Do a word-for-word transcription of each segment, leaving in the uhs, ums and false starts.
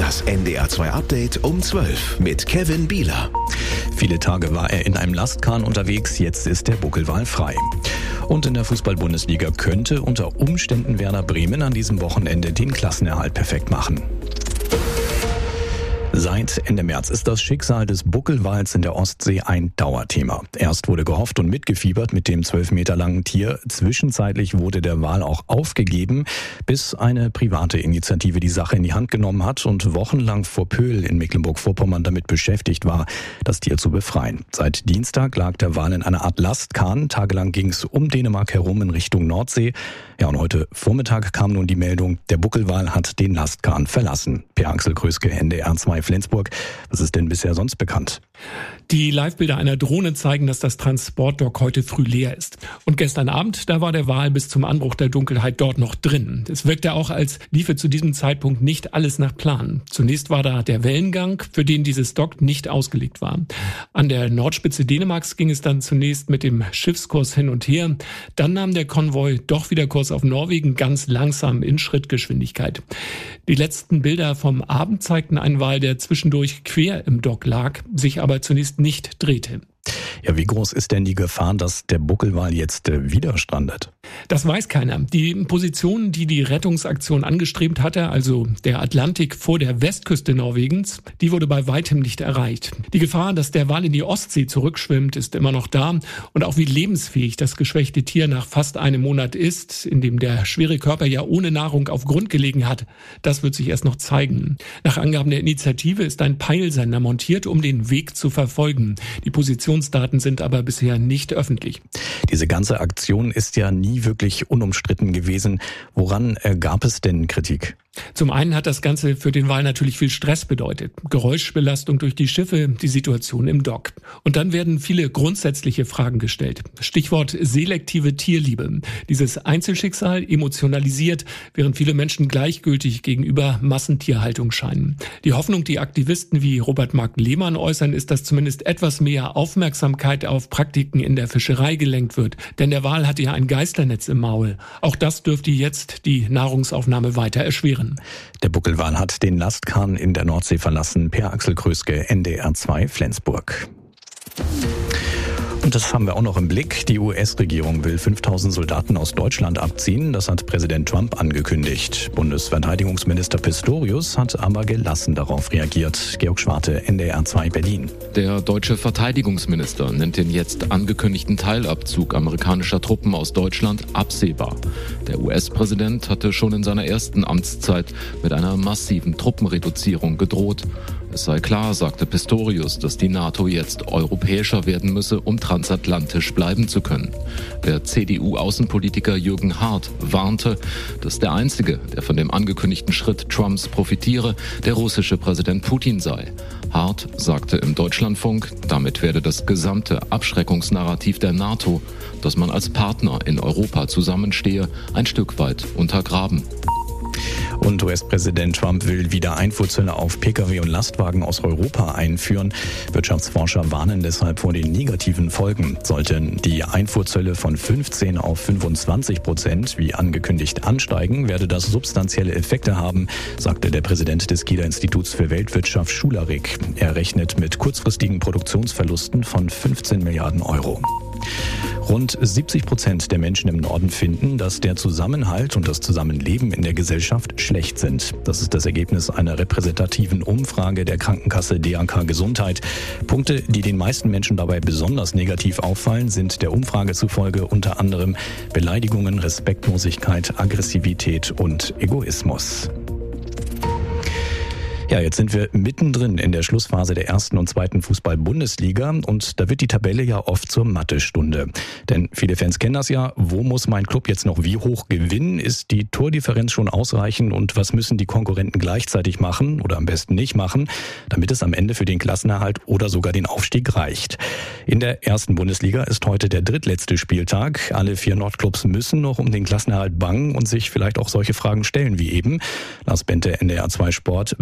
Das N D R zwei Update um zwölf mit Kevin Bieler. Viele Tage war er in einem Lastkahn unterwegs, jetzt ist der Buckelwal frei. Und in der Fußball-Bundesliga könnte unter Umständen Werder Bremen an diesem Wochenende den Klassenerhalt perfekt machen. Seit Ende März ist das Schicksal des Buckelwals in der Ostsee ein Dauerthema. Erst wurde gehofft und mitgefiebert mit dem zwölf Meter langen Tier. Zwischenzeitlich wurde der Wal auch aufgegeben, bis eine private Initiative die Sache in die Hand genommen hat und wochenlang vor Pöhl in Mecklenburg-Vorpommern damit beschäftigt war, das Tier zu befreien. Seit Dienstag lag der Wal in einer Art Lastkahn. Tagelang ging es um Dänemark herum in Richtung Nordsee. Ja, und heute Vormittag kam nun die Meldung, der Buckelwal hat den Lastkahn verlassen. Per Axel Kröske, N D R zwei Flensburg. Was ist denn bisher sonst bekannt? Die Live-Bilder einer Drohne zeigen, dass das Transportdock heute früh leer ist. Und gestern Abend, da war der Wal bis zum Anbruch der Dunkelheit dort noch drin. Es wirkte auch, als liefe zu diesem Zeitpunkt nicht alles nach Plan. Zunächst war da der Wellengang, für den dieses Dock nicht ausgelegt war. An der Nordspitze Dänemarks ging es dann zunächst mit dem Schiffskurs hin und her. Dann nahm der Konvoi doch wieder Kurs auf Norwegen, ganz langsam in Schrittgeschwindigkeit. Die letzten Bilder vom Abend zeigten einen Wal, der zwischendurch quer im Dock lag, sich aber zunächst nicht drehte. Ja, wie groß ist denn die Gefahr, dass der Buckelwal jetzt äh, wieder strandet? Das weiß keiner. Die Position, die die Rettungsaktion angestrebt hatte, also der Atlantik vor der Westküste Norwegens, die wurde bei weitem nicht erreicht. Die Gefahr, dass der Wal in die Ostsee zurückschwimmt, ist immer noch da. Und auch wie lebensfähig das geschwächte Tier nach fast einem Monat ist, in dem der schwere Körper ja ohne Nahrung auf Grund gelegen hat, das wird sich erst noch zeigen. Nach Angaben der Initiative ist ein Peilsender montiert, um den Weg zu verfolgen. Die Positionsdaten sind aber bisher nicht öffentlich. Diese ganze Aktion ist ja nie wirklich unumstritten gewesen. Woran äh, gab es denn Kritik? Zum einen hat das Ganze für den Wal natürlich viel Stress bedeutet. Geräuschbelastung durch die Schiffe, die Situation im Dock. Und dann werden viele grundsätzliche Fragen gestellt. Stichwort selektive Tierliebe. Dieses Einzelschicksal emotionalisiert, während viele Menschen gleichgültig gegenüber Massentierhaltung scheinen. Die Hoffnung, die Aktivisten wie Robert Mark Lehmann äußern, ist, dass zumindest etwas mehr Aufmerksamkeit auf Praktiken in der Fischerei gelenkt wird. Denn der Wal hatte ja ein Geisternetz im Maul. Auch das dürfte jetzt die Nahrungsaufnahme weiter erschweren. Der Buckelwal hat den Lastkahn in der Nordsee verlassen. Per Axel Kröske, N D R zwei Flensburg. Und das haben wir auch noch im Blick. Die U S-Regierung will fünftausend Soldaten aus Deutschland abziehen. Das hat Präsident Trump angekündigt. Bundesverteidigungsminister Pistorius hat aber gelassen darauf reagiert. Georg Schwarte, N D R zwei Berlin. Der deutsche Verteidigungsminister nennt den jetzt angekündigten Teilabzug amerikanischer Truppen aus Deutschland absehbar. Der U S-Präsident hatte schon in seiner ersten Amtszeit mit einer massiven Truppenreduzierung gedroht. Es sei klar, sagte Pistorius, dass die NATO jetzt europäischer werden müsse, um transatlantisch bleiben zu können. Der C D U-Außenpolitiker Jürgen Hart warnte, dass der Einzige, der von dem angekündigten Schritt Trumps profitiere, der russische Präsident Putin sei. Hart sagte im Deutschlandfunk, damit werde das gesamte Abschreckungsnarrativ der NATO, dass man als Partner in Europa zusammenstehe, ein Stück weit untergraben. Und U S-Präsident Trump will wieder Einfuhrzölle auf Pkw und Lastwagen aus Europa einführen. Wirtschaftsforscher warnen deshalb vor den negativen Folgen. Sollten die Einfuhrzölle von fünfzehn auf fünfundzwanzig Prozent wie angekündigt ansteigen, werde das substanzielle Effekte haben, sagte der Präsident des Kieler Instituts für Weltwirtschaft Schularik. Er rechnet mit kurzfristigen Produktionsverlusten von fünfzehn Milliarden Euro. Rund siebzig Prozent der Menschen im Norden finden, dass der Zusammenhalt und das Zusammenleben in der Gesellschaft schlecht sind. Das ist das Ergebnis einer repräsentativen Umfrage der Krankenkasse D A K Gesundheit. Punkte, die den meisten Menschen dabei besonders negativ auffallen, sind der Umfrage zufolge unter anderem Beleidigungen, Respektlosigkeit, Aggressivität und Egoismus. Ja, jetzt sind wir mittendrin in der Schlussphase der ersten und zweiten Fußball-Bundesliga und da wird die Tabelle ja oft zur Mathestunde. Denn viele Fans kennen das ja, wo muss mein Club jetzt noch wie hoch gewinnen? Ist die Tordifferenz schon ausreichend und was müssen die Konkurrenten gleichzeitig machen oder am besten nicht machen, damit es am Ende für den Klassenerhalt oder sogar den Aufstieg reicht? In der ersten Bundesliga ist heute der drittletzte Spieltag. Alle vier Nordclubs müssen noch um den Klassenerhalt bangen und sich vielleicht auch solche Fragen stellen wie eben. Lars Bente, N D R zwei Sport, bei wem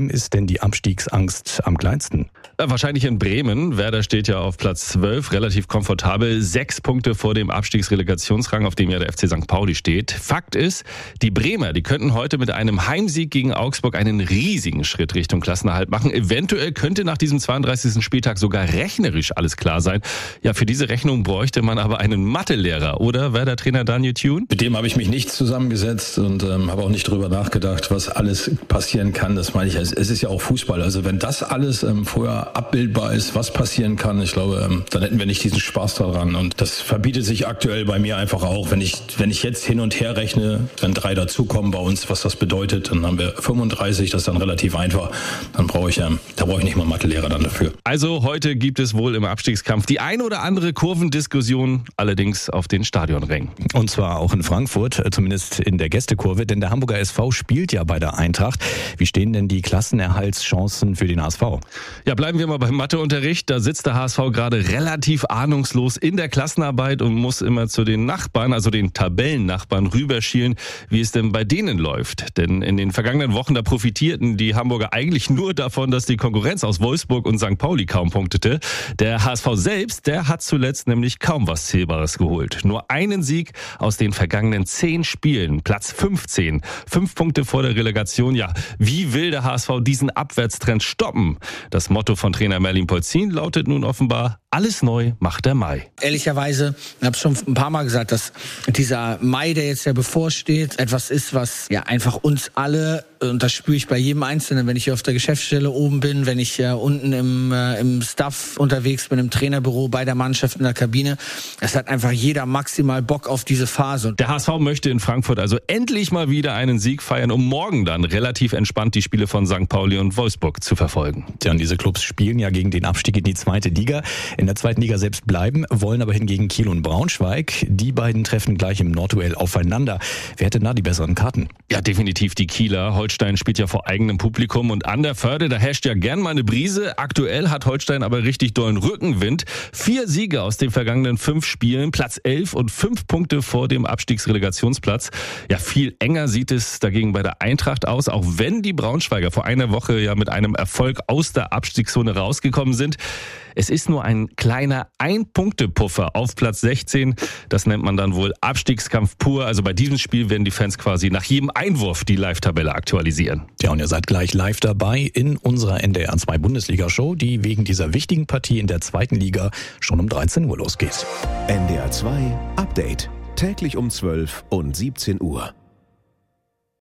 wem ist denn die Abstiegsangst am kleinsten? Wahrscheinlich in Bremen. Werder steht ja auf Platz zwölf, relativ komfortabel. Sechs Punkte vor dem Abstiegsrelegationsrang, auf dem ja der F C Sankt Pauli steht. Fakt ist, die Bremer, die könnten heute mit einem Heimsieg gegen Augsburg einen riesigen Schritt Richtung Klassenerhalt machen. Eventuell könnte nach diesem zweiunddreißigsten Spieltag sogar rechnerisch alles klar sein. Ja, für diese Rechnung bräuchte man aber einen Mathelehrer, oder Werder-Trainer Daniel Thune? Mit dem habe ich mich nicht zusammengesetzt und ähm, habe auch nicht drüber nachgedacht, was alles passieren kann. Das meine ich, es ist ja auch Fußball. Also wenn das alles ähm, vorher abbildbar ist, was passieren kann, ich glaube, ähm, dann hätten wir nicht diesen Spaß daran. Und das verbietet sich aktuell bei mir einfach auch. Wenn ich, wenn ich jetzt hin und her rechne, wenn drei dazukommen bei uns, was das bedeutet, dann haben wir fünfunddreißig, das ist dann relativ einfach. Dann brauche ich, ähm, da brauche ich nicht mal Mathelehrer dann dafür. Also heute gibt es wohl im Abstiegskampf die ein oder andere Kurvendiskussion, allerdings auf den Stadionrängen. Und zwar auch in Frankfurt, zumindest in der Gästekurve, denn der Hamburger S V spielt ja bei der Eintracht. Wie stehen denn die Klassenerhaltschancen für den H S V? Ja, bleiben wir mal beim Matheunterricht. Da sitzt der H S V gerade relativ ahnungslos in der Klassenarbeit und muss immer zu den Nachbarn, also den Tabellennachbarn, rüberschielen, wie es denn bei denen läuft. Denn in den vergangenen Wochen, da profitierten die Hamburger eigentlich nur davon, dass die Konkurrenz aus Wolfsburg und Sankt Pauli kaum punktete. Der H S V selbst, der hat zuletzt nämlich kaum was Zählbares geholt. Nur einen Sieg aus den vergangenen zehn Spielen, Platz fünfzehn. Fünf Punkte vor der Relegation. Ja, wie will der H S V diesen Abwärtstrend stoppen? Das Motto von Trainer Merlin Polzin lautet nun offenbar: Alles neu macht der Mai. Ehrlicherweise, ich habe es schon ein paar Mal gesagt, dass dieser Mai, der jetzt ja bevorsteht, etwas ist, was ja einfach uns alle, und das spüre ich bei jedem Einzelnen, wenn ich hier auf der Geschäftsstelle oben bin, wenn ich ja unten im, äh, im Staff unterwegs bin, im Trainerbüro, bei der Mannschaft in der Kabine, es hat einfach jeder maximal Bock auf diese Phase. Der H S V möchte in Frankfurt also endlich mal wieder einen Sieg feiern, um morgen dann relativ entspannt die Spiele von Sankt Pauli und Wolfsburg zu verfolgen. Tja, und diese Clubs spielen ja gegen den Abstieg in die zweite Liga. In der zweiten Liga selbst bleiben, wollen aber hingegen Kiel und Braunschweig. Die beiden treffen gleich im Nordduell aufeinander. Wer hätte da die besseren Karten? Ja, definitiv die Kieler. Holstein spielt ja vor eigenem Publikum und an der Förde, da herrscht ja gern mal eine Brise. Aktuell hat Holstein aber richtig dollen Rückenwind. Vier Siege aus den vergangenen fünf Spielen, Platz elf und fünf Punkte vor dem Abstiegsrelegationsplatz. Ja, viel enger sieht es dagegen bei der Eintracht aus, auch wenn die Braunschweiger vor einer Woche ja mit einem Erfolg aus der Abstiegszone rausgekommen sind. Es ist nur ein kleiner Ein-Punkte-Puffer auf Platz sechzehn. Das nennt man dann wohl Abstiegskampf pur. Also bei diesem Spiel werden die Fans quasi nach jedem Einwurf die Live-Tabelle aktualisieren. Ja, und ihr seid gleich live dabei in unserer N D R zwei Bundesliga-Show, die wegen dieser wichtigen Partie in der zweiten Liga schon um dreizehn Uhr losgeht. N D R zwei Update. Täglich um zwölf und siebzehn Uhr.